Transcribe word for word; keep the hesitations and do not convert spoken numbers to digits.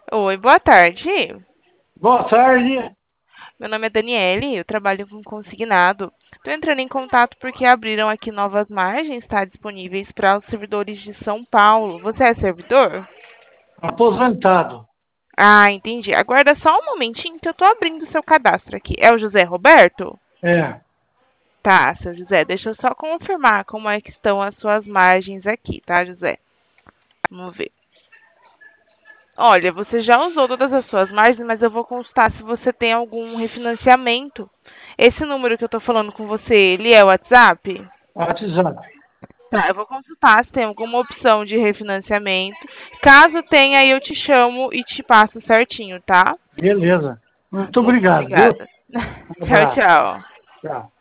Oi, boa tarde. Boa tarde. Meu nome é Daniele, eu trabalho com consignado. Estou entrando em contato porque abriram aqui novas margens, tá? Disponíveis para os servidores de São Paulo. Você é servidor? Aposentado. Ah, entendi. Aguarda só um momentinho que eu estou abrindo o seu cadastro aqui. É o José Roberto? É. Tá, seu José, deixa eu só confirmar como é que estão as suas margens aqui, tá, José? Vamos ver. Olha, você já usou todas as suas margens, mas eu vou consultar se você tem algum refinanciamento. Esse número que eu estou falando com você, ele é o WhatsApp? WhatsApp. Tá, eu vou consultar se tem alguma opção de refinanciamento. Caso tenha, aí eu te chamo e te passo certinho, tá? Beleza. Muito Muito obrigado, viu? obrigada. Um Tchau, abraço. tchau. Tchau.